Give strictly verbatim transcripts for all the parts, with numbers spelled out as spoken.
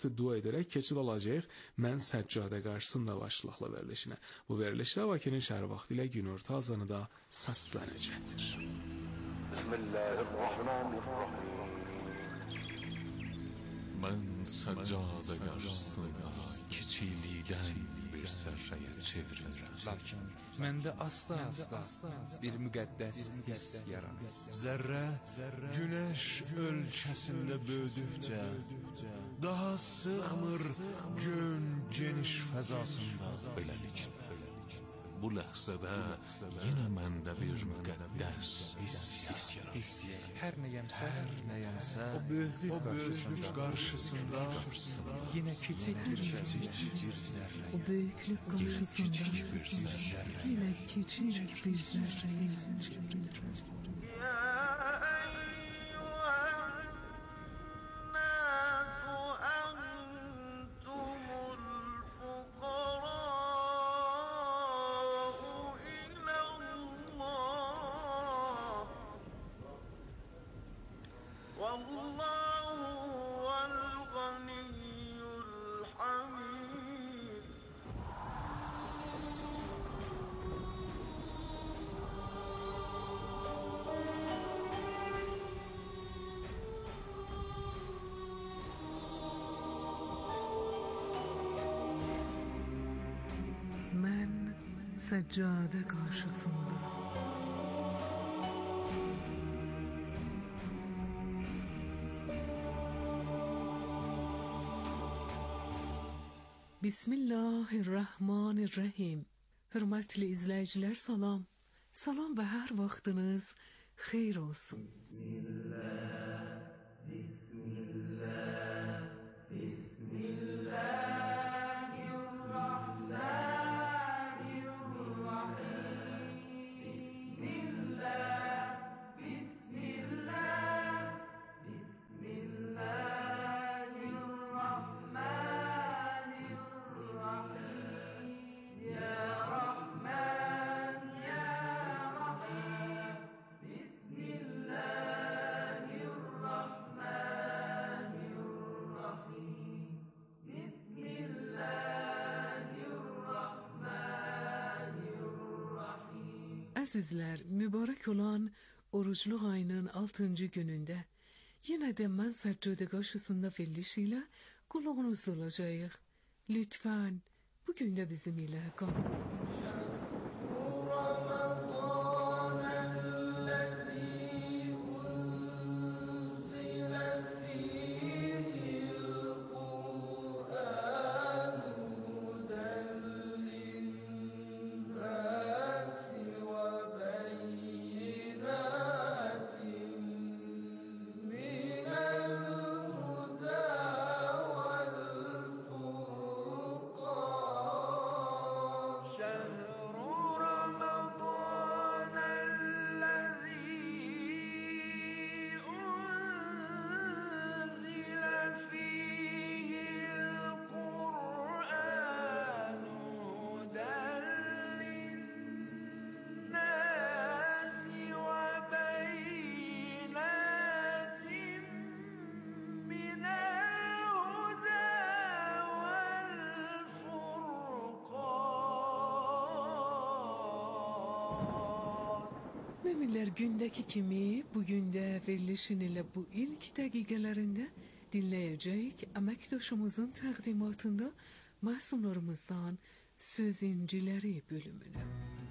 dua edərək keçid alacağıq Mən Səccadə qarşısında başlıqlı verilişinə. Bu verilişdə Bakının şəhər vaxtı ilə günorta azanı da səslənəcəkdir. Bismillahirrahmanirrahim. Mən Səccadə qarşısında kiçiklikdən bir zərrəyə çevrilirəm. Lakin məndə asla-asla bir müqəddəs hiss yaranır. Zərrə günəş ölkəsində böyüdükcə daha sığmır gün geniş fəzasında. Beləliklə, bu ləhzədə yenə məndə bir müqəddəs hiss yaranır. Hər nəyəmsə, Nəyəmsə o böyüklük o böyüklük qarşısında yenə kiçik bir zərrə. O böyüklük qarşısında yenə kiçik bir zərrəyə çevrilir. Mən Səccadə qarşısında Bismillahirrahmanirrahim. Hörmətli izləyicilər, salam. Salam və hər vaxtınız xeyir olsun. Bismillah, Bismillah, Bismillah. Əzizlər, mübarək olan orucluq ayının altıncı günündə yenə də Mən Səccadə qarşısında verilişiyle qulağınızda olacağıq. Lütfən bugün də bizim ilə qalın. Müminler gündeki kimi bugün de verilişin ile bu ilk dəqiqələrində dinləyəcək əməkdaşımızın təqdimatında məsumlarımızdan Söz İnciləri bölümünü.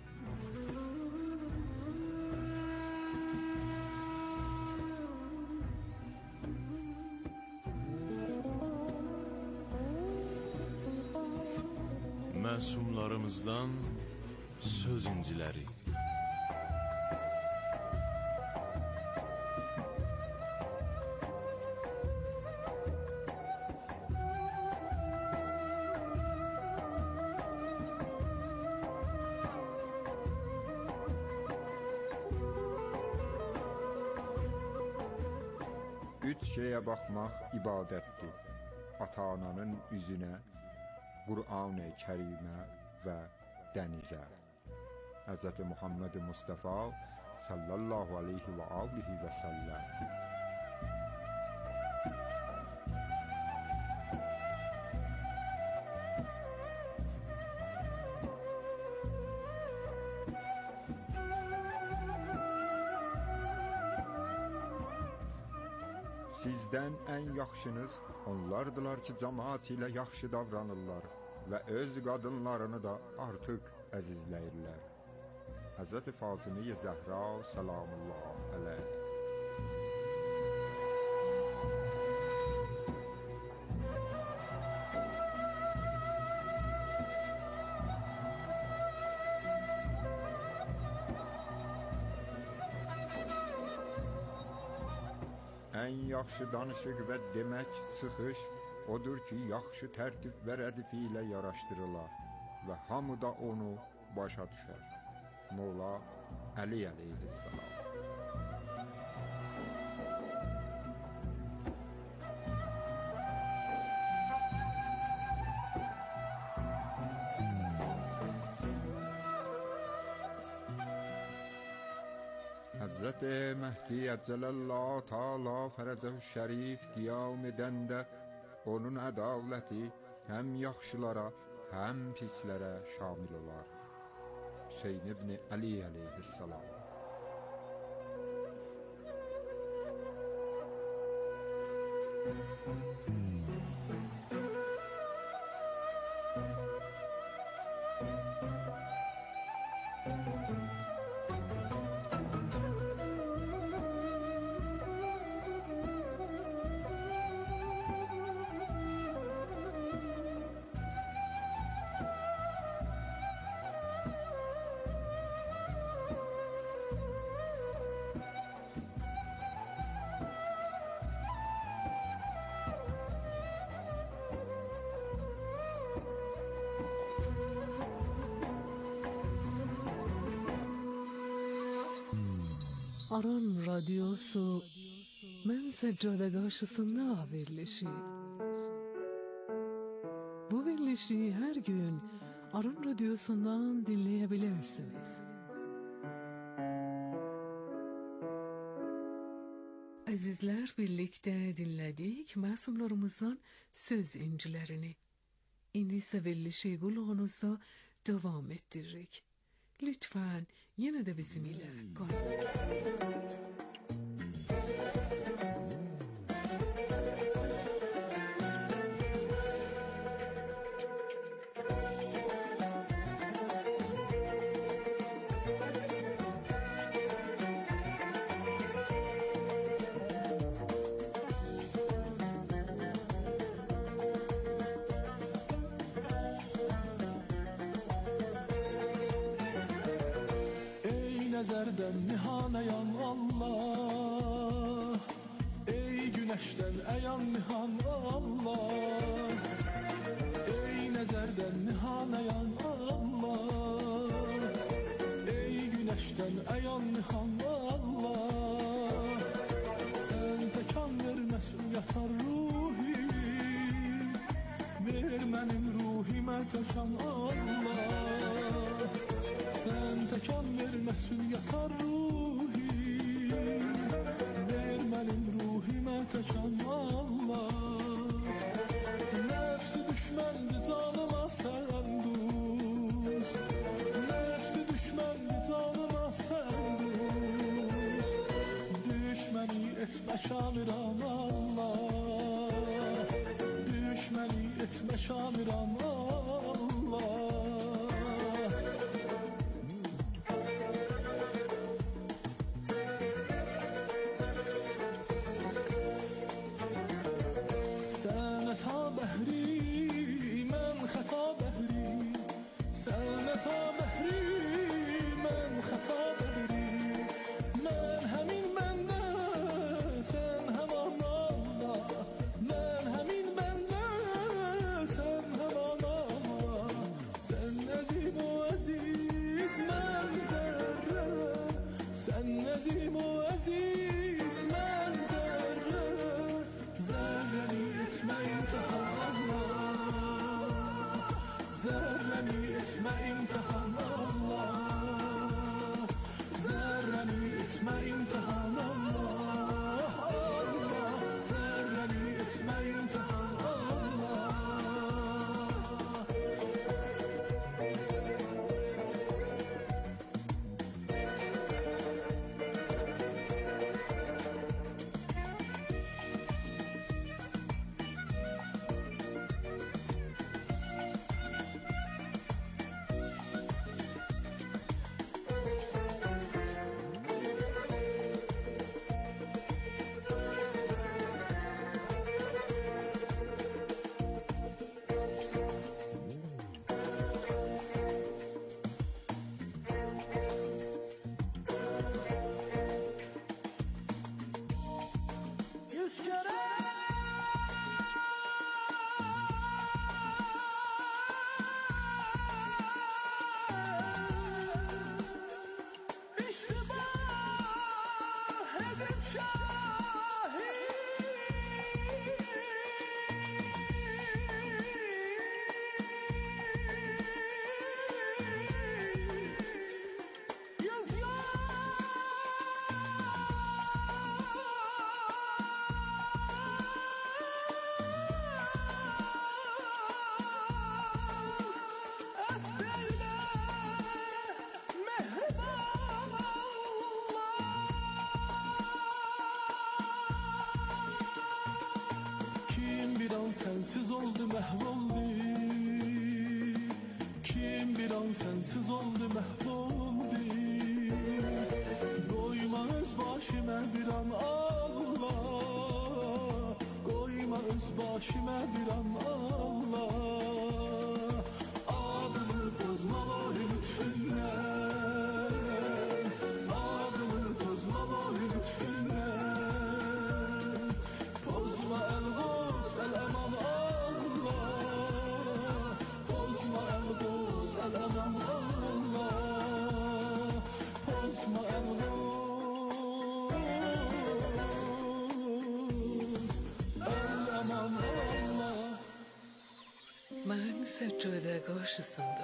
Məsumlarımızdan Söz İnciləri. Üç şeyə baxmaq ibadətdir. Ata-ananın üzünə, Qur'an-ı Kərimə və dənizə. Həzrəti Muhammed Mustafa sallallahu aleyhi və alihi və səlləm. Sizdən ən yaxşınız onlardılar ki, cəmaət ilə yaxşı davranırlar və öz qadınlarını da artıq əzizləyirlər. Həzrəti Fatimə Zəhra salamullah əleyh. Ən yaxşı danışıq və demək çıxış odur ki, yaxşı tərtib və rədif ilə yaraşdırılar və hamı da onu başa düşər. Mola Əli əleyhissalam. Həzrəti Məhdi Əccələllahu Teala fərəcəhu şərif qiyam edəndə onun ədaləti həm yaxşılara, həm pislərə şamil olar. Hüseyn ibn Əli əleyhissalam. Aran Radyosu Mən Səccade qarşısında verilişi. Bu verilişi hər gün Aran Radyosu'ndan dinleyebilirsiniz. Azizler, birlikte dinledik masumlarımızdan söz incilerini. İndi ise verilişi kulağınızda devam ettiririk. Lütfen yine de bizimle kalın. Nəzərdən nihanayan Allah, ey güneşdən əyan nihan Allah, ey nəzərdən nihanayan Allah, ey güneşdən əyan nihan Allah, sən təkan ver məsuliyyətar ruhi, ver mənim ruhimə təkan Allah, sən təkan ver məsuliyyətar ruhi, ver mənim ruhimə təkan Allah, nəfsi düşməndir canıma sən dost, nəfsi düşməndir canıma sən dost, düşməni etmə kafiran Allah, düşməni etmə kafiran Allah. Sensiz oldu mahvoldu. Kim bir an sensiz oldu mahvoldu. Koyma öz başıma bir an Allah. Koyma öz başıma bir an Allah. Adını bozmalar lütfünden. Adını bozmalar lütfünden. Bozma el boz el aman Allah. Bozma el boz el aman Allah. Bozma el boz el aman Allah. Mən səccədə qarşısında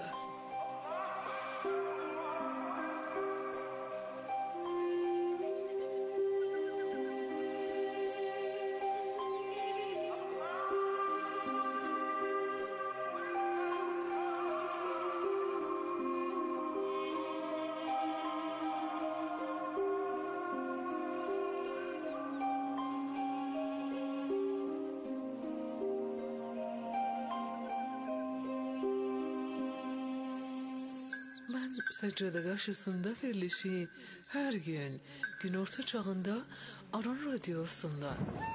Mən səccədə qarşısında verilişi hər gün günorta çağında Aran Radiyosunda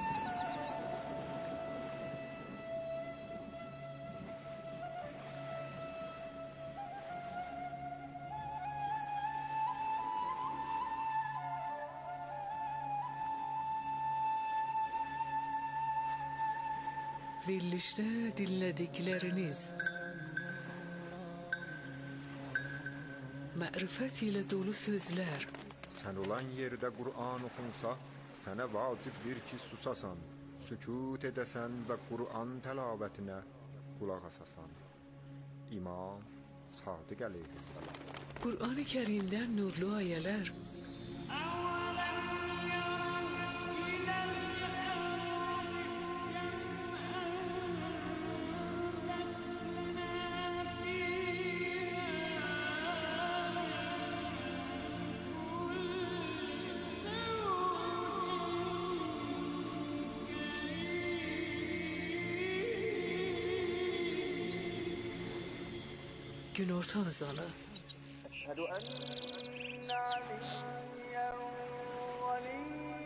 verilişdə dinlədikləriniz mərifət ilə dolu sözlər, Sən olan yerdə Qur'an oxunsa, sənə vacibdir ki, susasan, sükut edəsən və Qur'an təlabətinə qulaq asasan. İmam Sadiq əleyhissalam. Qur'an-ı Kərimdən nurlu ayələr, günorta azanı, أشهد أن عليا ولي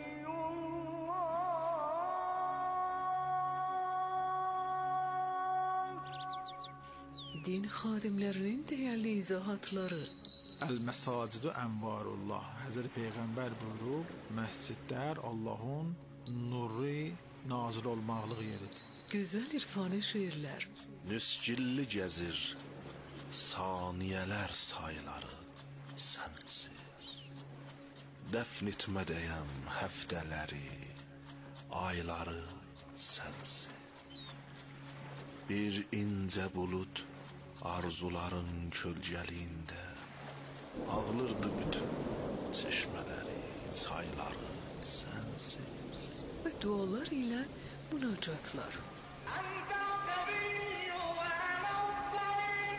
الله. din xadimlərinin dəyərli izahatları, El-Mesacidu Envarullah. Hazreti Peyğəmbər buyurub, məscidlər Allahın nuru nazil olmaqlıq yeridir. gözəl irfani şeirlər, Nüscilli gəzir saniyələr sayları sənsiz. Dəfn etmədəyəm həftələri, ayları sənsiz. Bir incə bulud arzuların kölgəliyində ağlırdı bütün çeşmələri, çayları sənsiz. və dualar ilə münacatlar. أنت القوي وأنا الضعيف،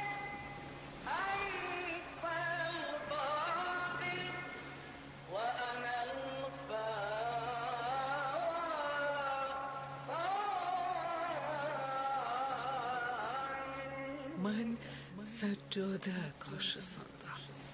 أنت الباقي وأنا الفاقي. Mən səccadə qarşısında.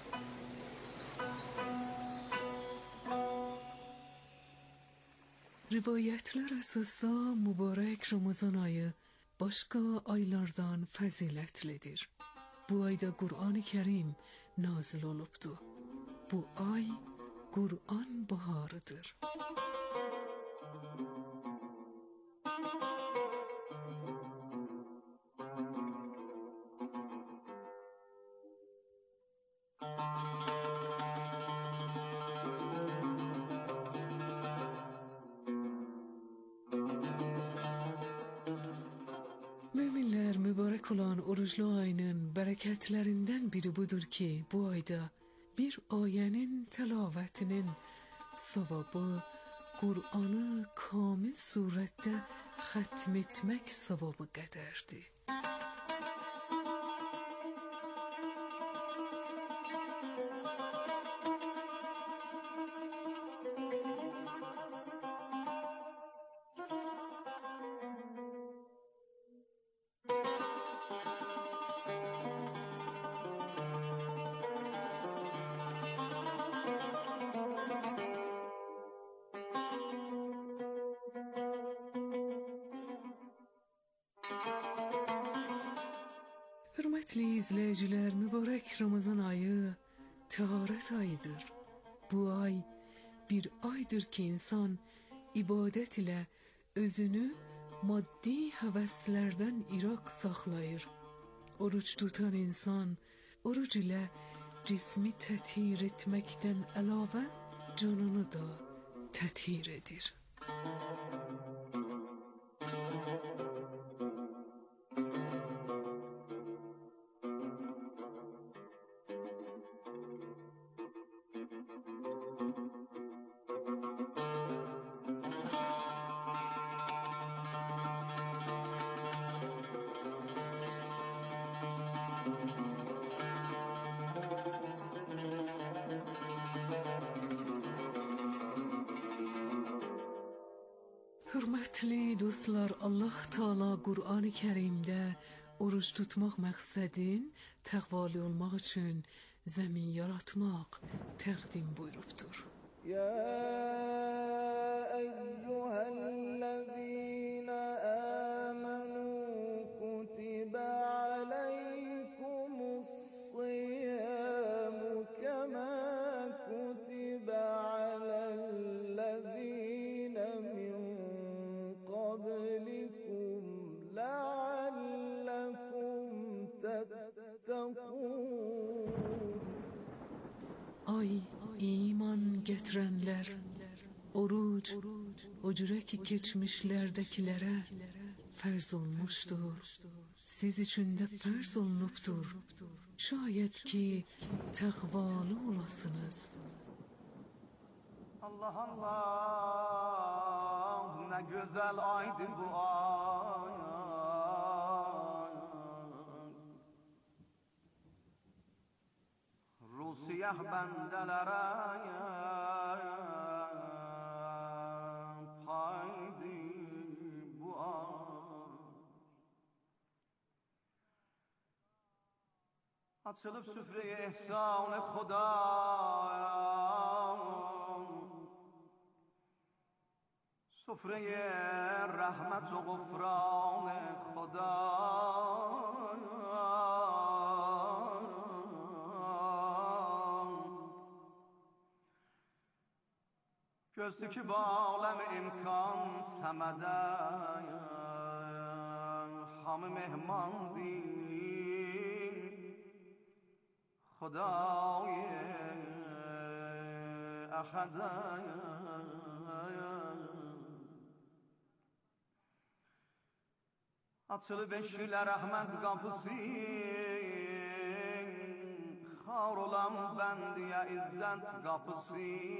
Rivayətlər əsasda mübarək Ramazan ayı başqa aylardan fəzilətlidir. Bu ayda Qur'an-ı Kərim nazil olubdu. Bu ay Qur'an baharıdır. Müminler mübarek olan oruçlu ayının bereketlerinden biri budur ki bu ayda bir ayenin telavetinin sevabı Kur'an'ı kamil surette hatmetmek sevabı kadardı. Hürmetli izleyiciler, mübarek Ramazan ayı taharet ayıdır. Bu ay bir aydır ki insan ibadet ile özünü maddi heveslerden irak saklayır. Oruç tutan insan oruç ile cismi tetir etmekten elave canını da tetir edir. Hürmetli dostlar, Allah Teala Kur'an-ı Kerim'de oruç tutmak maksadın takvalı olmak için zemin yaratmak takdim buyuruptur. Ya eyyühellezine amenu kutibe aleykumus-siyamu kema kutibe alellezine min qablikum leallekum tettekûn. Ay iman getirenler, oruç, o cüre ki geçmişlerdekilere farz olmuştur. Siz için de farz olunuptur. Şayet ki takvalı olasınız. Allah Allah, ne güzel aydı bu ay. Rusiyah bendelere paydı bu ay. Açılıp süfreye ihsan-ı Huda, süfreye rahmet ve gufran-ı Huda. Gözlü ki bu alem imkan semede, hamı mehman din Khudâ-i ahade. Açılı beşiyle rahmet kapısı, khar olan bendiye izzet kapısı.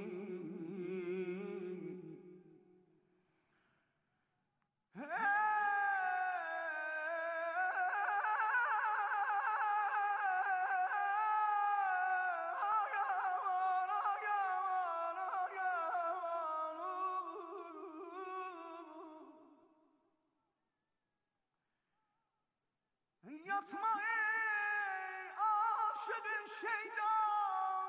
Yatma ey aşığın şeydan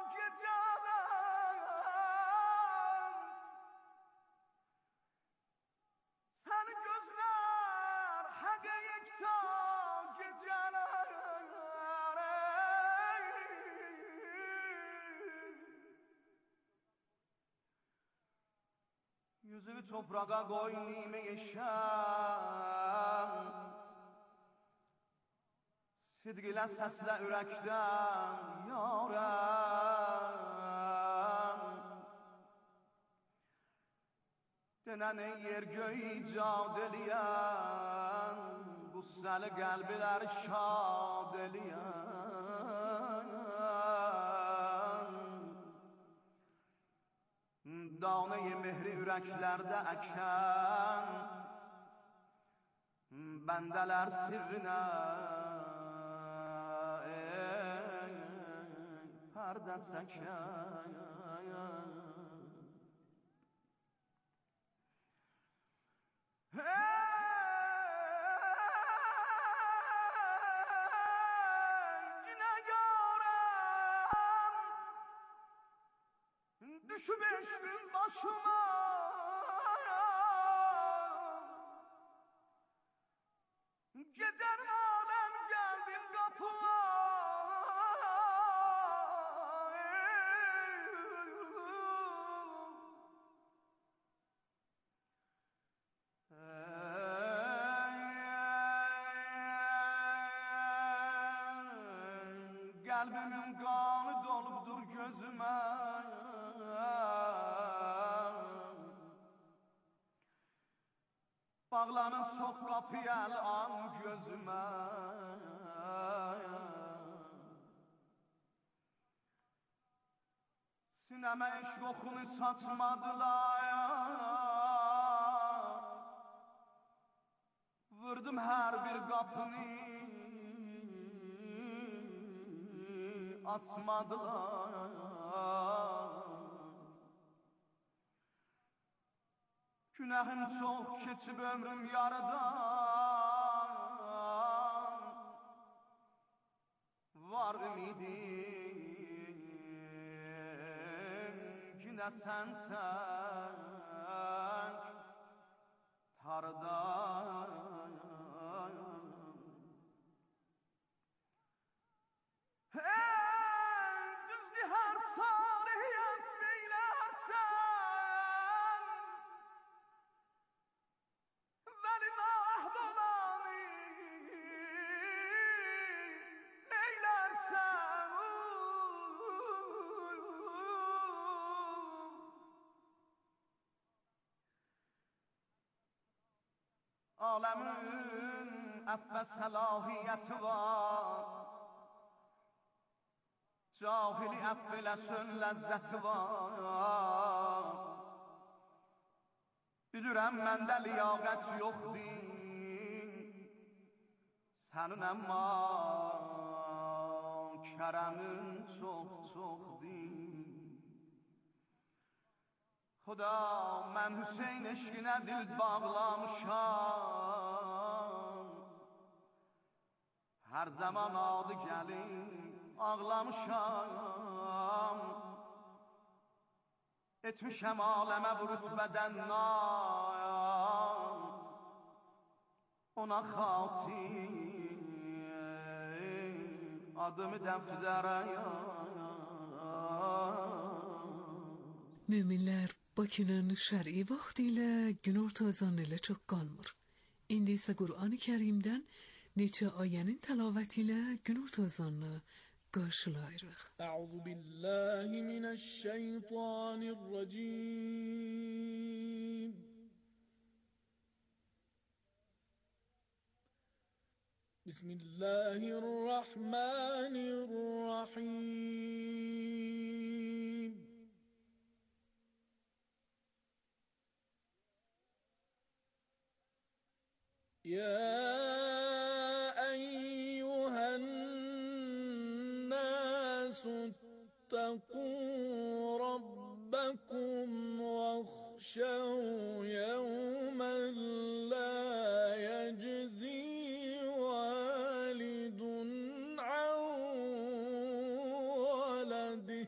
geceden, sen gözler hege yekta geceler. Yüzü toprağa koy nime-i şem, sidq ilə səslə ürəkdən yarəm. Denən yer göy icad eləyən, qüssə yüksəli qəlblər şad eləyən, danə-i mehri ürəklərdə əkən, bəndələr sirrinə pərdə çəkən. Düşüb eşqin başıma, gecənin aləm gəldim qapıma, qəlbimin qanı dolubdur gözümə, bağlanıb çox qapıya əl-an gözümə, sinəmə eşq oxunu saçmadılar, vurdum hər bir qapını açmadılar. Günahım çox keçib ömrüm yarıdan, var ümidim günə sən tək tardan. Düzdür hər salihiyəm beylərsən, vəlillah dolanı neylərsən. Aləmin əffə səlahiyyəti var, cahili əff eləsin ləzzəti var. Bilirəm məndə liyaqət yoxdur, sənin əmma kərəmin çox-çoxdur. Xuda, mən Hüseyn eşqinə dil bağlamışam, hər zaman adı gəlir ağlamışam, etmişəm aləmə bu rütbədən naz, ona xatir adımı dəftərə yaz. Müminlər Bakının şər'i vaxtı ilə günorta azanı ilə çox qalmır. İndi isə Qur'an-ı Kərimdən neçə ayənin təlaməti ilə günorta azanını qarşılayırıq. Əuzu billahi minəşşeytanirracim. Bismillahirrahmanirrahim. Ya اتقوا ربكم واخشوا يوما لا يجزي والد عن ولده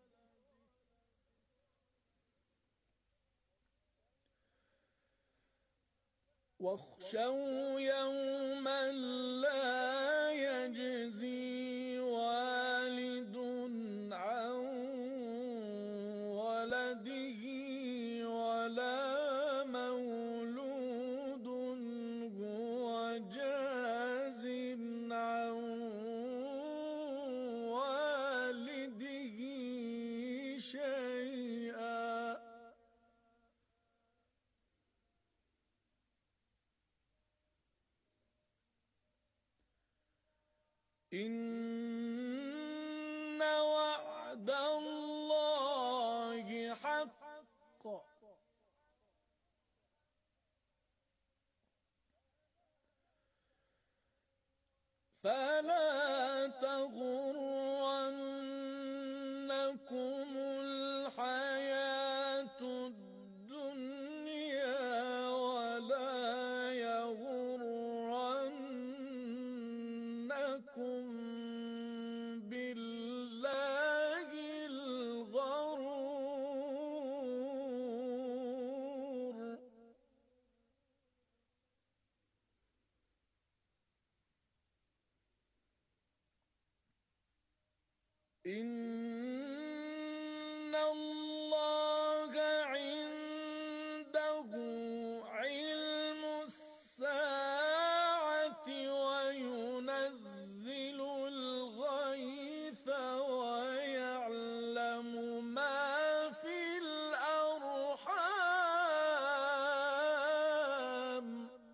واخشوا يوما لا يجزي والد عن ولده ولا مولود هو جاز عن والده شيئا إن وعد الله حق فلا تغرنكم الحياة الدنيا ولا يغرنكم بالله الغرور إن الله عنده علم الساعة وينزل الغيث ويعلم ما في الأرحام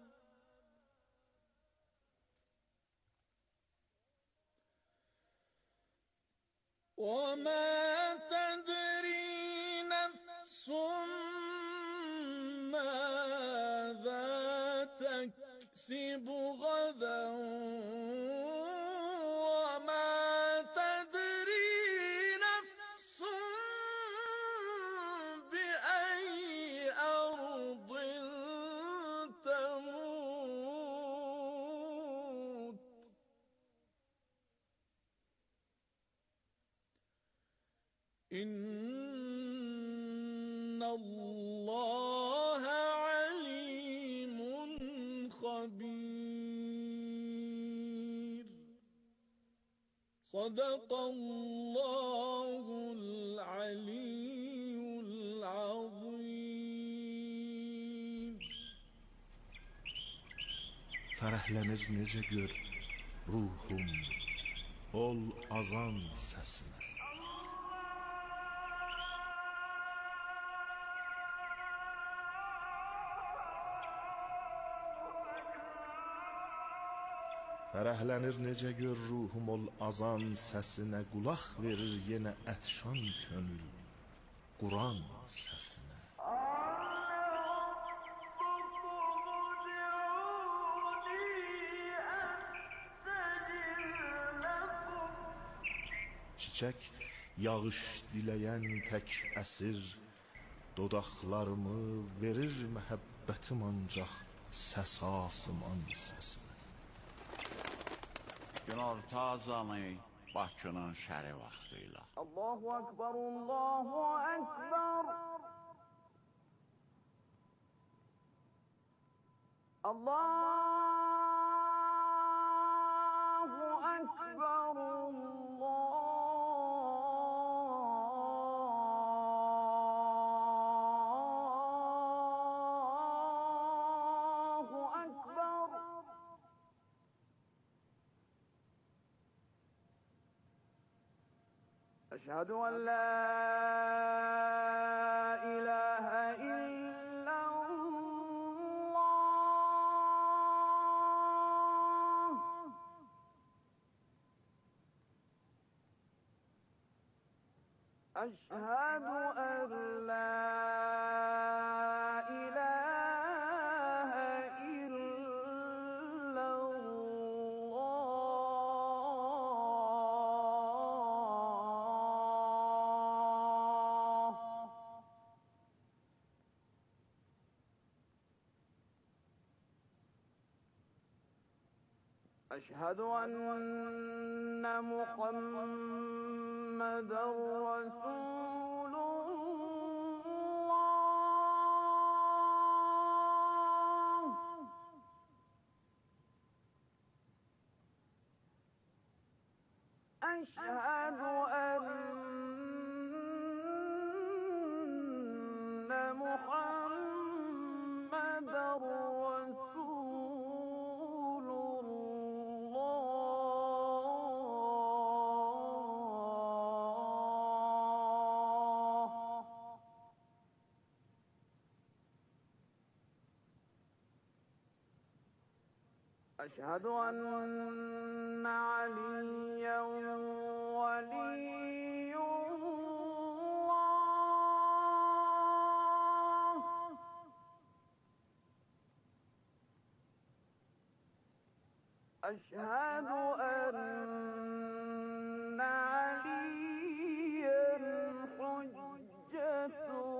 وما تدري نفس ماذا تكسب غدا وما تدري نفس بأي أرض تموت إن الله عليم خبير صدق الله العلي العظيم Fərəhlənir necə gör ruhum ol azan səsinə. Fərəhlənir necə gör ruhum ol azan səsinə, qulaq verir yenə ətşan könül Quran səsinə. Çiçək yağış diləyən tək əsir dodaqlarımı verir məhəbbətim ancaq səs asıman səsinə. Günorta azanı Bakının şəri vaxtıyla. Allahu Ekber, Allahu Ekber. Allahu Ekber, Allahu Ekber. أشهد أن لا إله إلا الله أشهد أن لا إله إلا الله أشهد أن محمدا رسول الله أشهد أن محمدا رسول الله أشهد أن علي أشهد أن عليا حجة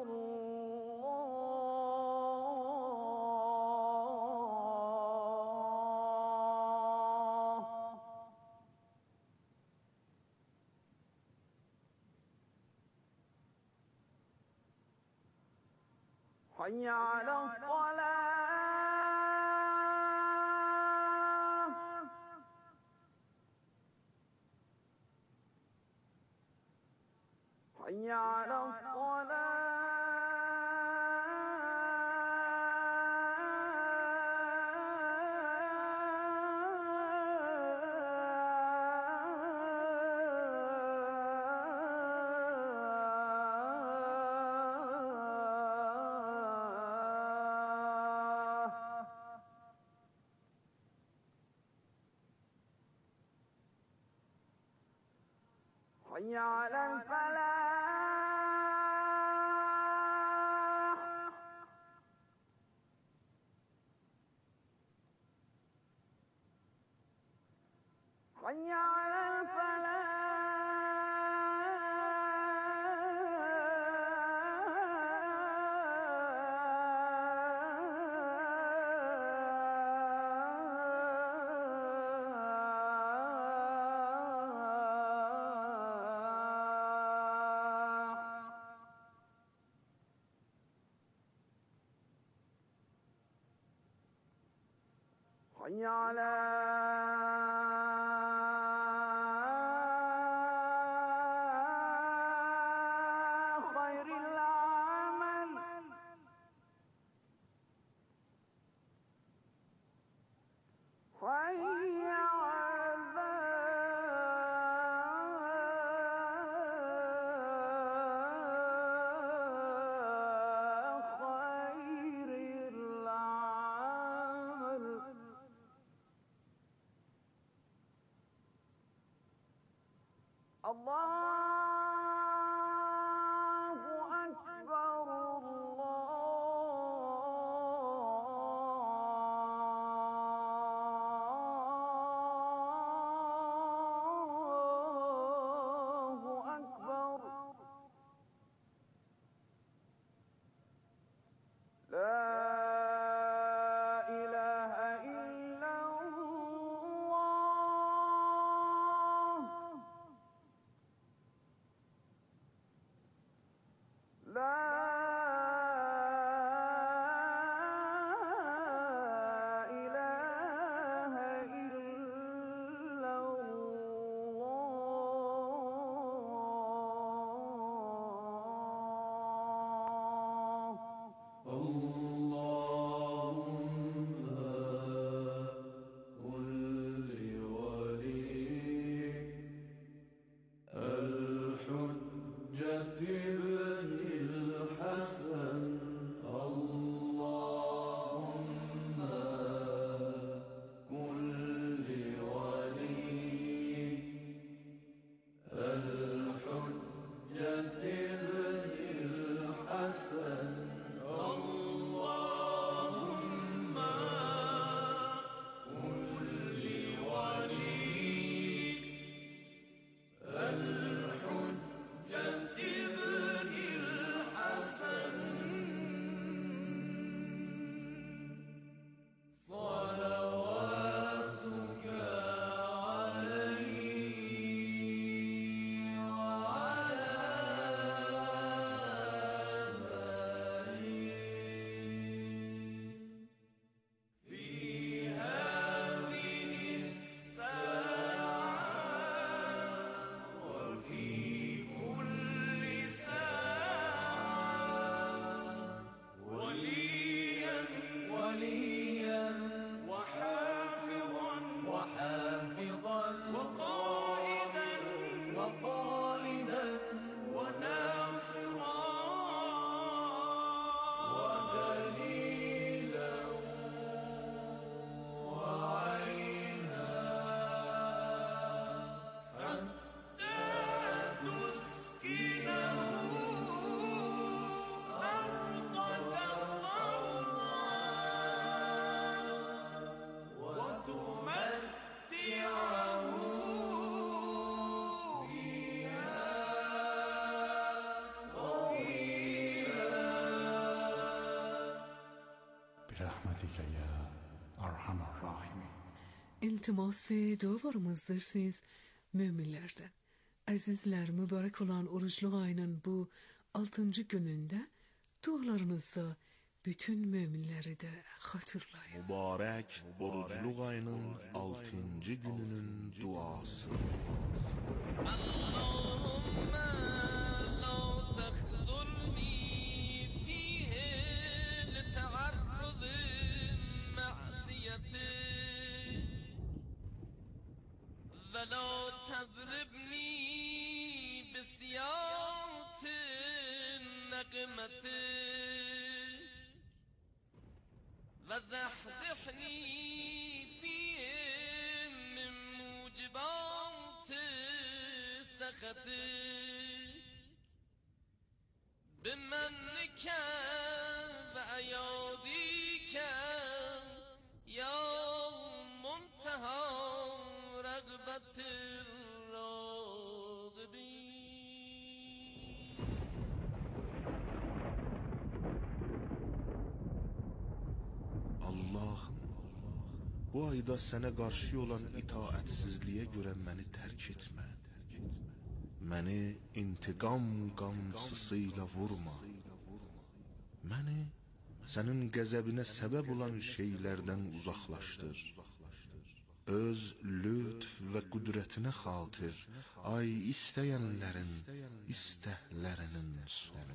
الله حي على الصلاة حي على الصلاة حي على الفلاح حي على الفلاح حي على خير العمل حي على خير العمل الله أكبر الله أكبر لا إله إلا الله iltimas dua varımızdır siz müminlerden. Azizler, mübarek olan oruçlu ayının bu altıncı gününde dualarınızda bütün müminleri de hatırlayın. Mübarek oruçlu ayının altıncı gününün duası. Allahümme la tehzulni fihi lete'arruzin ma'siyetik ve la tezribni bisiyatin nekmetik ve zahzihni fihim min mucibati سخطك بمنك وأياديك يا منتهى رغبة الراغبين. Allah'ım, bu ayda sənə qarşı olan itaətsizliyə görə məni tərk etmə. Məni intiqam qamçısıyla vurma. Məni sənin qəzəbinə səbəb olan şeylərdən uzaqlaşdır. Öz lütf və qüdrətinə xatir, ay istəyənlərin istəklərinin sonu.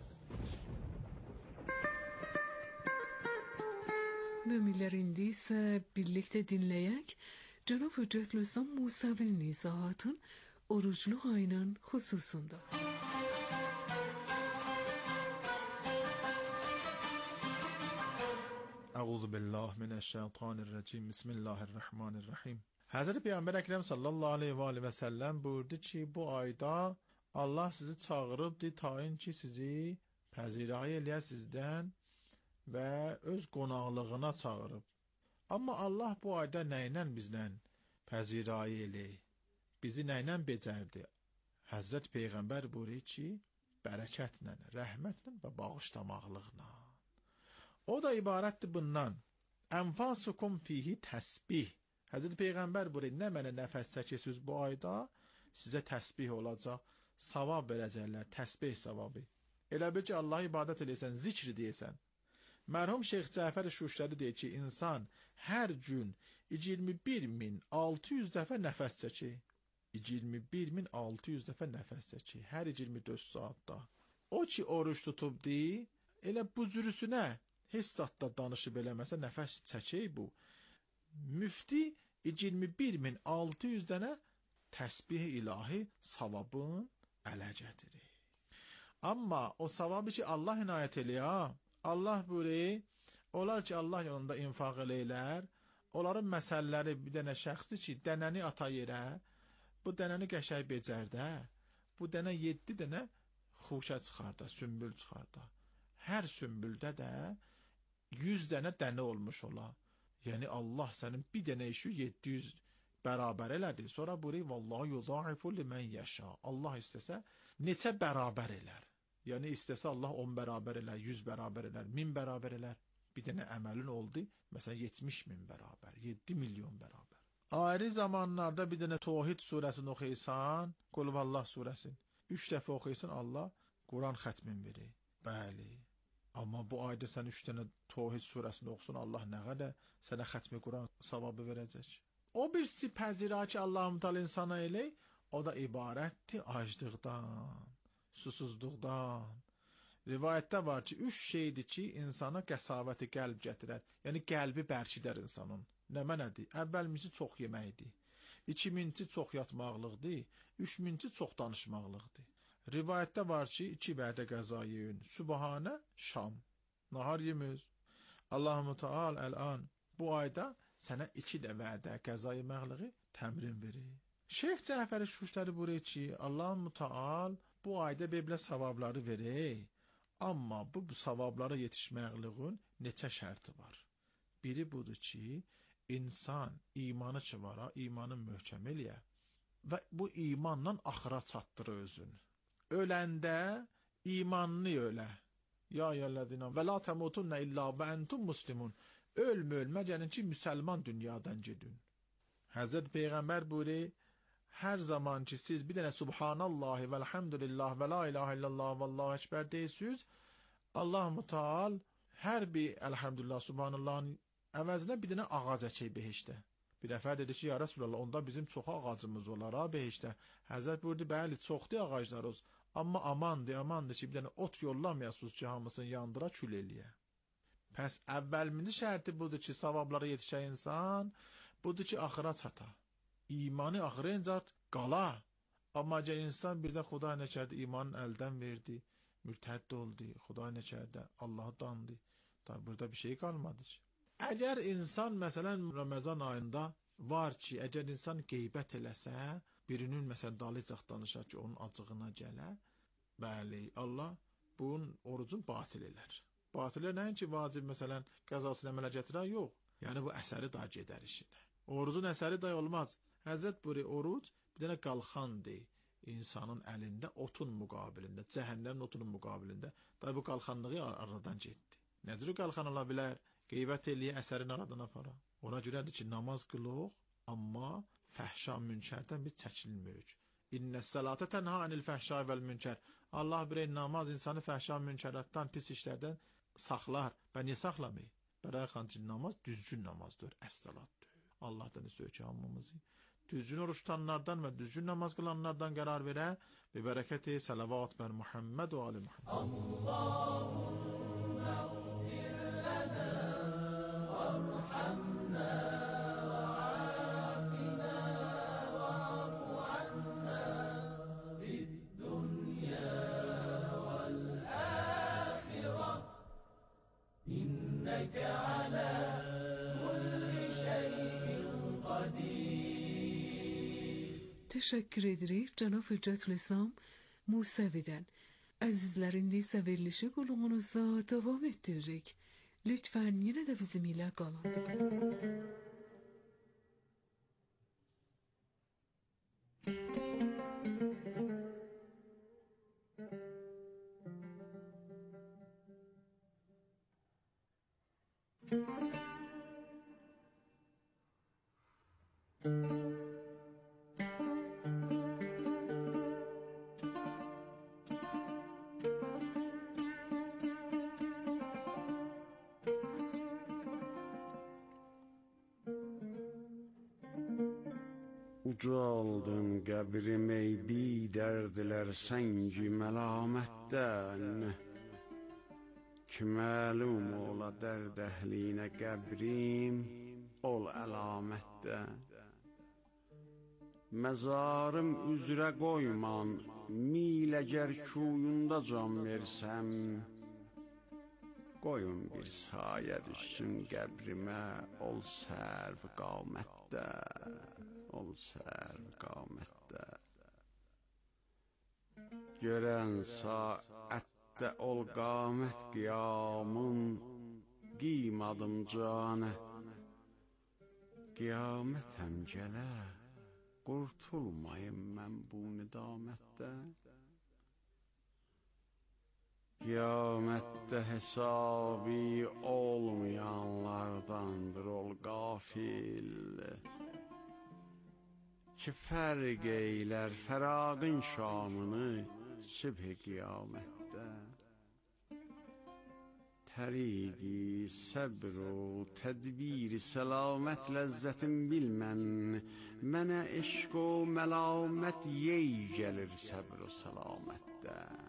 Müminlerin ise birlikte dinleyek Cenab-ı Hüccetü'l-İslam Musavi'nin izahatın oruçlu ayının hususunda. Euzu billahi mineşşeytanirracim. Bismillahirrahmanirrahim. Hazreti Peygamber Ekrem sallallahu aleyhi ve aleyhi ve sellem buyurdu ki bu ayda Allah sizi çağırıbdı tayin ki sizi pəzirayi eləyə sizdən və öz qonaqlığına çağırıb. Amma Allah bu ayda nəylə bizdən pəzirayi eləyir? Bizi nəylə becərdi? Həzrət Peyğəmbər buyurur ki, bərəkətlə, rəhmətlə və bağışlamaqlıqla. O da ibarətdir bundan. Ənfasukum fihi təsbih. Həzrət Peyğəmbər buyurur, nə mənə nəfəs çəkəsiniz bu ayda, sizə təsbih olacaq, savab verəcəklər, təsbih savabı. Elə bil ki, Allah ibadət eləyəsən, zikr deyəsən. Mərhum Şeyx Cəfər Şuşləri deyir ki, insan hər gün iyirmi bir min altı yüz dəfə nəfəs çəkir. iyirmi bir min altı yüz dəfə nəfəs çəkir, hər iyirmi dörd saatda. O ki, oruç tutubdi, elə bu zürüsünə heç zatda danışıb eləməsə nəfəs çəkir bu. Müfti iyirmi bir min altı yüz dənə təsbih ilahi savabın ələ gətirir. Amma o savabı ki, Allah inayət eləyir, Allah buyuruyor, onlar ki Allah yolunda infaq eləyirlər, onların məsələləri bir dənə şəxsdir ki, dənəni ata yerə, bu dənəni qəşəng becərdə, bu dənə yeddi dənə xuşə çıxarda, sümbül çıxarda. Hər sümbüldə də yüz dənə dənə olmuş ola. Yəni Allah sənin bir dənə işi yeddi yüz bərabər elədi. Sonra buyuruyor, vallahu yuzaifu limen yasha. Allah istəsə neçə bərabər elər. Yəni istəsə Allah on bərabər elər, yüz bərabər elər, min bərabər elər. Bir dənə əməlin oldu, məsələn yetmiş min bərabər, yeddi milyon bərabər. Ayrı zamanlarda bir dənə Tohid surəsini oxuysan, Qul Huvallah surəsini, üç dəfə oxuysan Allah Quran xətmin verir. Bəli. Amma bu ayda sən üç dənə Tohid surəsini oxusun, Allah nə qədər sənə xətmi Quran savabı verəcək. O birisi pəzira ki, Allah-u Teala insana elə, o da ibarətdir aclıqdan, susuzluqdan. Rivayətdə var ki, üç şeydir ki, insana qəsavəti qəlb gətirər. Yəni, qəlbi bərkidər insanın. Nə mənədir? Əvvəlminci çox yeməkdir. İkiminci çox yatmaqlıqdır. Üçminci çox danışmaqlıqdır. Rivayətdə var ki, iki vədə qəza yeyin. Sübhanə, şam. Nahar yemiz. Allah-u Teala əl-an bu ayda sənə iki də vədə qəza yeməklığı təmrin verir. Şeyx Cəfər Şuşləri buyurur ki, Allah-u Teala bu ayda belə savabları verir. Amma bu, bu savablara yetişməkliğin neçə şərti var. Biri budur ki, insan imanı ki var, imanı möhkəm eləyə və bu imanla axıra çatdırır özünü. Öləndə imanlı ölə. Ya yəllədinə və la təmutunə illə və entum muslimun. Ölmə ölmə gəlin ki, müsəlman dünyadan gedin. Hazret Peygamber buyuruyor, her zaman ki siz bir tane Subhanallah ve elhamdülillah ve la ilahe illallah ve allahu ekber deyirsiniz, Allah-u Teala her bir elhamdülillah Subhanallah'ın əvəzinə bir dənə ağac əkək behişdə. Bir nəfər dedi ki, ya Resulallah, onda bizim çox ağacımız olar ha behişdə. Həzrət buyurdu, bəli, çoxdur ağaclarımız, amma amandır, amandır ki, bir dənə ot yollamayasınız ki, hamısını yandıra kül eləyə. Pəs əvvəlminci şərti budur ki, savablara yetişən insan, budur ki, axıra çata. İmanı axıra incət qala. Amma əgər insan birdən Xuda nəkərdə imanın əldən verdi, mürtədd oldu, Xuda nəkərdə Allahı dandı. Tabi burada bir şey qalmadı ki. Əgər insan məsələn Ramazan ayında var ki, əgər insan qeybət eləsə, birinin məsələn dalıcaq danışar ki, onun acığına gələ, bəli, Allah bunun orucun batil elər. Batil elər nəyin ki, vacib məsələn qəzasını əmələ gətirər, yox. Yəni bu əsəri daha gedər işinə. Orucun əsəri daha olmaz. Həzrət buyuruyor, oruc bir dənə qalxandır insanın əlində otun müqabilində, cəhənnəmin otunun müqabilində. Tabi bu qalxanlığı aradan getdi. Necə qalxan ola bilər? Qeybət eləyə əsərin aradan apara. Ona görədir ki, namaz qılıq, amma fəhşa münkərdən biz çəkilməyik. İnnəs salata tənha anil fəhşa vəl münkər. Allah birey namaz insanı fəhşa münkərətdən, pis işlərdən saxlar. Və niyə saxlamayı? Bərəy xançın namaz düzgün namazdır, əstəlatdır. Allah'tan istiyor ki hamımızı düzgün oruç tutanlardan ve düzgün namaz kılanlardan karar vere ve bereketi salavat ver Muhammed ve Ali Muhammed. Allahümme gfir lana varhamna وعافنا واعف عنا في الدنيا والآخرة إنك على كل شيء قدير. Teşekkür ederiz Cenab-ı Hüccetülislam Musevi'den. Azizlerin ise verilişi kulluğunuza devam ettirecek. Lütfen yine de bizimle kalın. Ucaldın qəbrim ey bi dərdlər səngi məlamətdən, ki məlum ola dərd əhlinə qəbrim ol əlamətdən. Məzarım üzrə qoyman, mil əgər kuyunda can versəm, qoyun bir sayə düşsün qəbrimə, ol sərv qamətdə, ol sərv qamətdə. Görən saətdə ol qamət qiyamın, qiymadım canə, qiyamətəm gələ, qurtulmayım mən bu nidamətdən. Qiyamətdə hesabi olmayanlardandır ol qafil, ki fərq eylər fəraqın şamını sübh-i qiyamətdə. Təriqi səbr o tədbiri səlamət ləzzətin bilmən, mənə eşq o məlamət yey gəlir səbr o səlamətdən.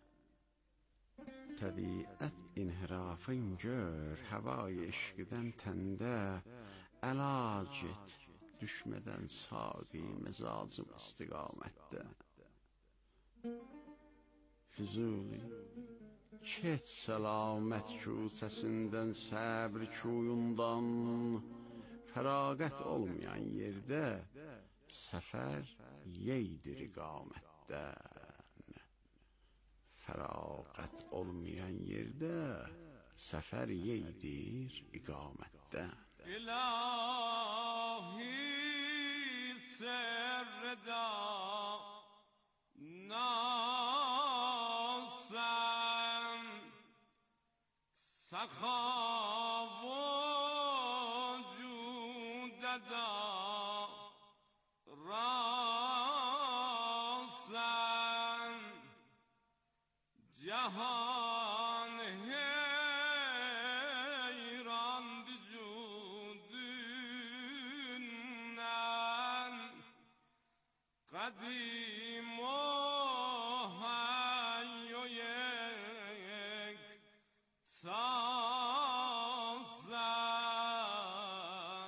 Təbiət inhirafın gör, həvai eşqdən təndə, əlac et, düşmədən saqi mizacım istiqamətdə. Füzuli, keç səlamət küsəsindən, səbr kuyundan, fəraqət olmayan yerdə, səfər yeydir iqamətdən. Fəraqət olmayan yerdə, səfər yeydir iqamətdən. İlahi serda nasem sakha vücudeda Cahan heyran vücudundan Kadim o hayyoyek sazan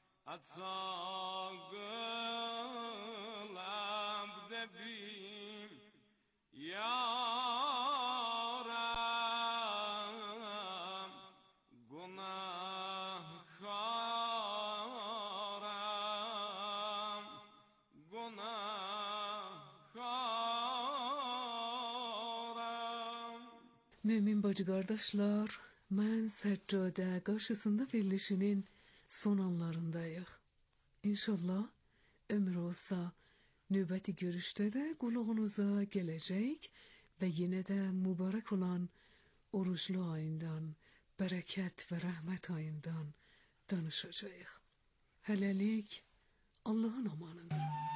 Atsagılab debim yaram Günahkaram Günahkaram Mümin bacı kardeşler, ben Seccade karşısında verilişinin son anlarındayıq. İnşallah ömür olsa növbəti görüşte de qulağınıza gelecek ve yine de mübarek olan oruçlu ayından, bereket ve rahmet ayından danışacağıq. Hələlik Allah'ın amanında.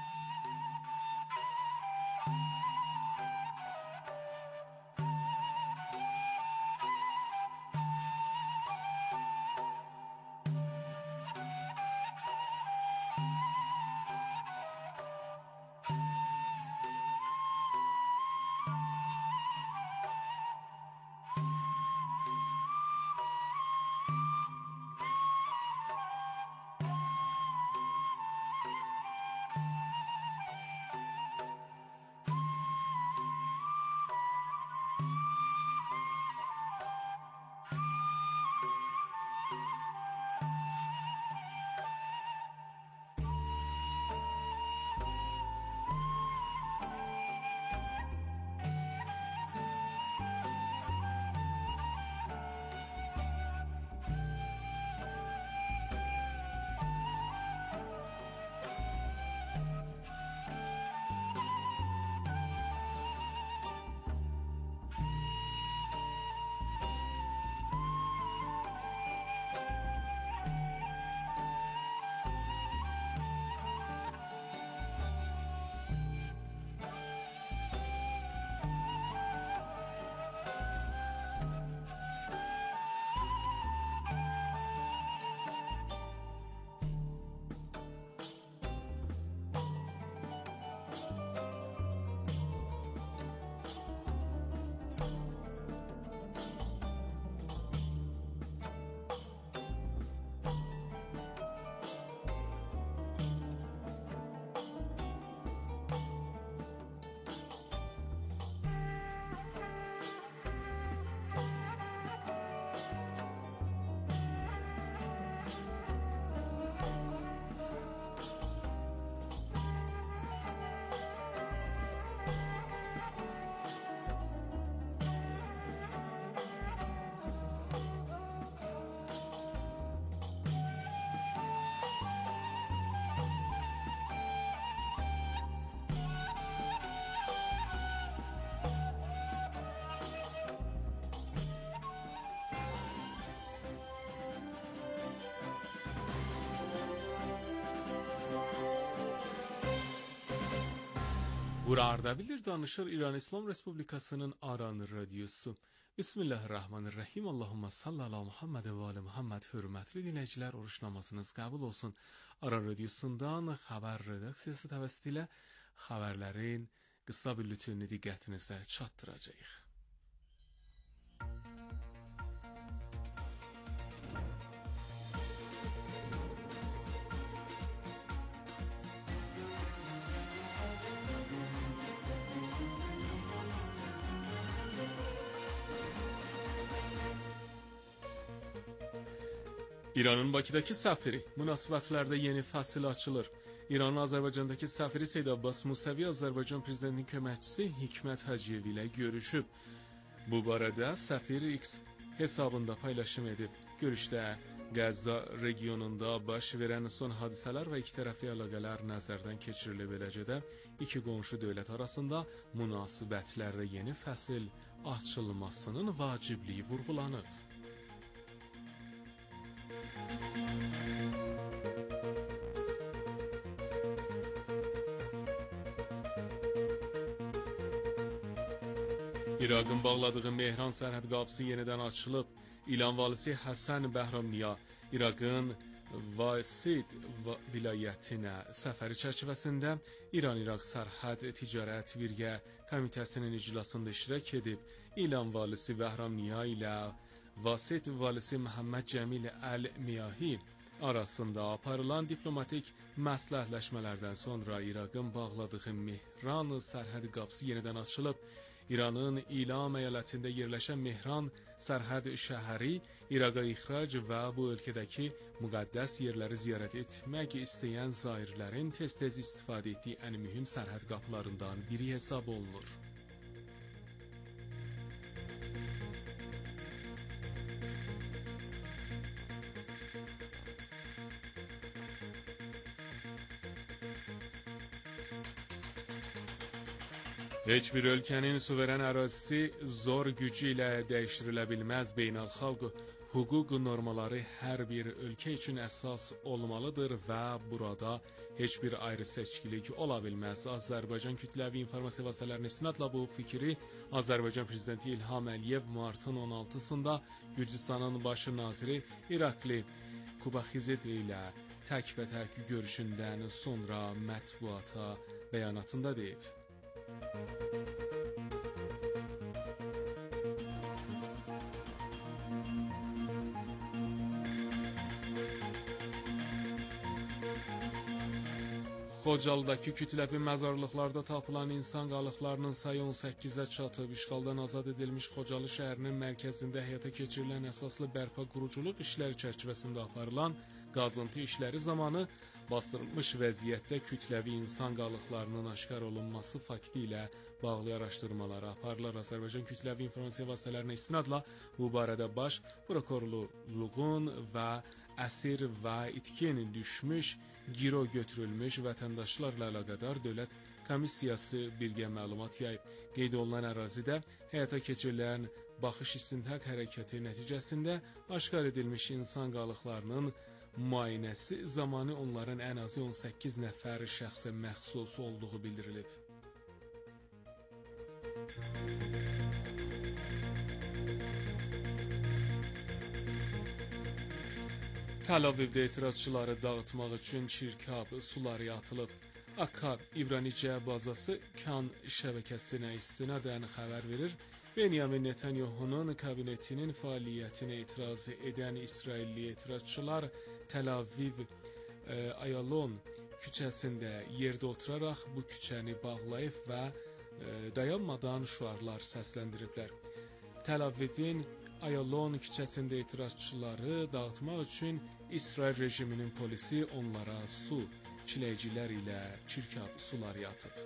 Burada bilir danışır İran İslam Respublikasının Aran Radyosu. Bismillahirrahmanirrahim. Allahumma salli ala Muhammed ve ali Muhammed. Hürmetli dinleyiciler, oruç namazınız kabul olsun. Aran Radyosu'ndan haber redaksiyası tavsiyle haberlerin kısa bir lütfünü diqqətinize çatdıracağıq. İran'ın Bakıdaki səfiri münasibətlərdə yeni fəsil açılır. İran'ın Azərbaycandakı səfiri Seyyid Abbas Musavi Azərbaycan prezidentinin köməkçisi Hikmət Hacıyev ilə görüşüb. Bu barədə səfir X hesabında paylaşım edib. Görüşdə Qəzza regionunda baş verən son hadisələr və ikitərəfli əlaqələr nəzərdən keçirilib. Eləcə də iki qonşu dövlət arasında münasibətlərdə yeni fəsil açılmasının vacibliyi vurğulanıb. İraqın bağladığı Mehran sərhəd qapısı yenidən açılıb. İlan valisi Həsən Bəhramniya İraqın Vasid vilayətinə səfəri çərçivəsində İran-İraq Sərhəd Ticarət Virgə Komitəsinin iclasında iştirak edib. İlan valisi Bəhramniya ilə Vasid valisi Məhəmməd Cəmil Əl-Miyahi arasında aparılan diplomatik məsləhətləşmələrdən sonra İraqın bağladığı Mehran sərhəd qapısı yenidən açılıb. İranın İlam əyalətində yerləşən Mehran sərhəd şəhəri İraqa ixrac və bu ölkədəki müqəddəs yerləri ziyarət etmək istəyən zairlərin tez-tez istifadə etdiyi ən mühüm sərhəd qapılarından biri hesab olunur. Heç bir ölkənin suveren ərazisi zor gücü ilə dəyişdirilə bilməz. Beynəlxalq hüquq normaları hər bir ölkə üçün əsas olmalıdır və burada heç bir ayrı seçkilik ola bilməz. Azərbaycan kütləvi informasiya vasitələrinə istinadla bu fikri Azərbaycan prezidenti İlham Əliyev martın on altısında Gürcüstanın baş naziri İrakli Kubaxizid ilə təkbətək görüşündən sonra mətbuata bəyanatında deyib. Xocalıdakı kütləvi məzarlıqlarda tapılan insan qalıqlarının sayı on səkkizə çatıb. İşğaldan azad edilmiş Xocalı şəhərinin mərkəzində həyata keçirilən əsaslı bərpa quruculuq işləri çərçivəsində aparılan qazıntı işləri zamanı bastırılmış vəziyyətdə kütləvi insan qalıqlarının aşkar olunması fakti ilə bağlı araşdırmaları aparılır. Azərbaycan kütləvi informasiya vasitələrinə istinadla bu barədə baş prokurorluğun və əsir və itkin düşmüş, giro götürülmüş vətəndaşlarla əlaqədar dövlət komissiyası birgə məlumat yayıb. Qeyd olunan ərazidə həyata keçirilən baxış istintaq hərəkəti nəticəsində aşkar edilmiş insan qalıqlarının müayinəsi zamanı onların ən azı on səkkiz nəfər şəxsə məxsus olduğu bildirilib. Təl-Avivdə etirazçıları dağıtmaq üçün çirkab suları atılıb. Akka İbranicə bazası Kan şəbəkəsinə istinadən xəbər verir. Benyamin Netanyahu'nun kabinetinin fəaliyyətinə etiraz edən İsrailli etirazçılar Təl-Aviv e, Ayalon küçəsində yerdə oturaraq bu küçəni bağlayıb və e, dayanmadan şüarlar səsləndiriblər. Təl-Avivin Ayalon küçəsində etirazçıları dağıtmaq üçün İsrail rejiminin polisi onlara su, çiləkcilər ilə çirkab suları atıb.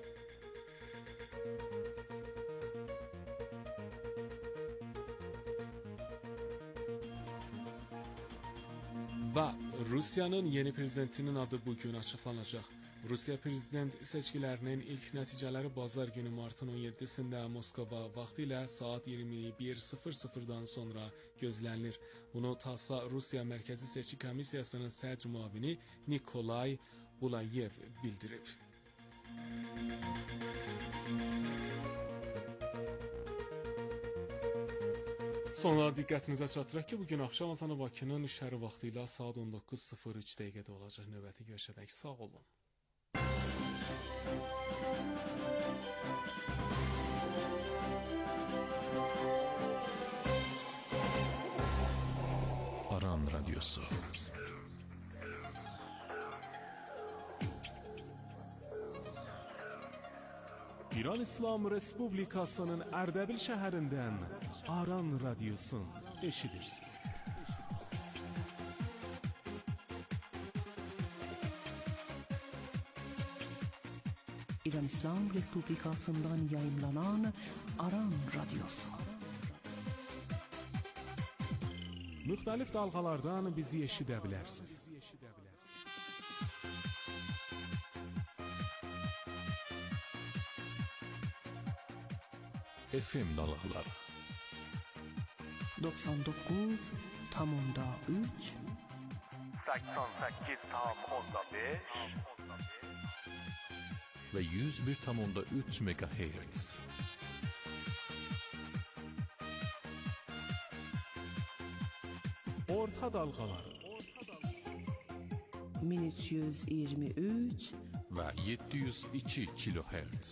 Və Rusiyanın yeni prezidentinin adı bugün açıqlanacaq. Rusiya prezident seçkilərinin ilk nəticələri bazar günü martın on yeddisində Moskva vaxtı ilə saat iyirmi bir sıfır sıfırdan sonra gözlənilir. Bunu TASS Rusiya Mərkəzi Seçki Komissiyasının sədr müavini Nikolay Bulayev bildirib. Sonra diqqətinizə çatdıraq ki, bugün axşam azanı Bakının şəhəri vaxtı ilə saat on doqquz sıfır üç dəqiqədə olacaq. Növbəti görüşədək sağ olun. Aran Radyosu. İran İslam Respublikasının Ərdəbil şəhərindən Aran Radyosu eşidirsiniz. İran İslam Respublikasından yayınlanan Aran Radyosu. Müxtəlif dalğalardan bizi eşidə bilərsiniz. F M dalğaları doksan dokuz tam onda üç seksen sekiz tam onda beş ve yüz bir tam onda üç megahertz. Orta dalğaları min üç yüz iyirmi üç və yeddi yüz iki kilohertz.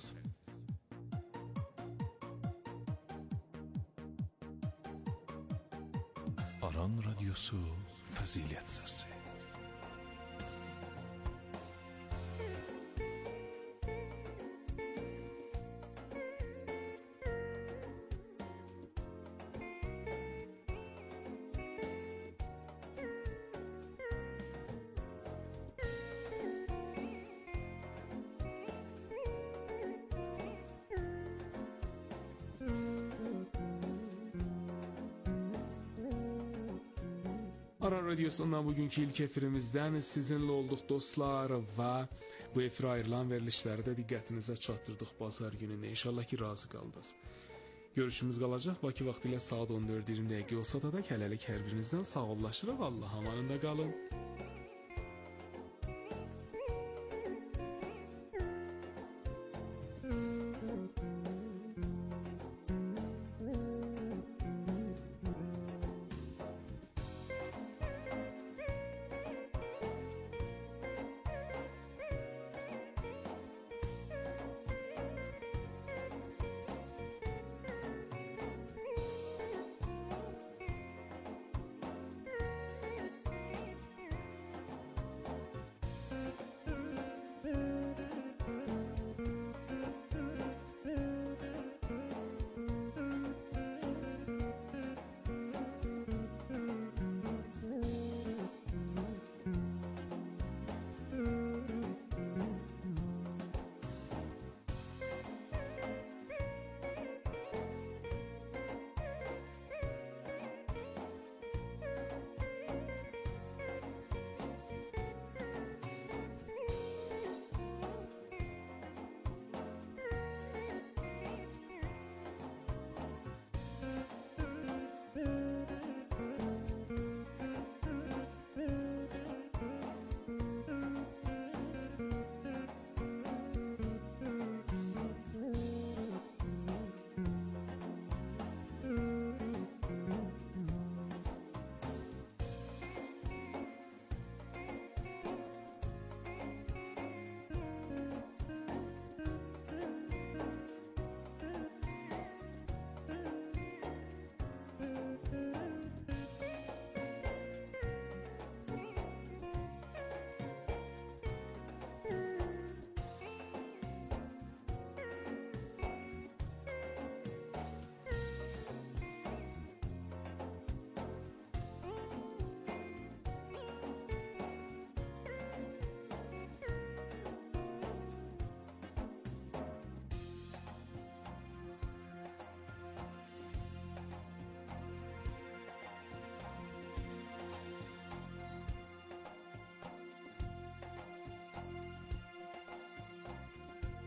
Aran Radyosu Fəzilət Səsi. Aran Radyosu'ndan bugünkü ilk efirimizden sizinle olduk dostlar ve bu efir ayrılan verilişleri de diqqətinizə çatdırdıq bazar gününde. İnşallah ki razı qaldınız. Görüşümüz qalacaq Bakı vaxtilə saat on dörd iyirmi dəqiqə olsa da da hələlik hər birinizdən sağollaşırıq. Allah amanında qalın.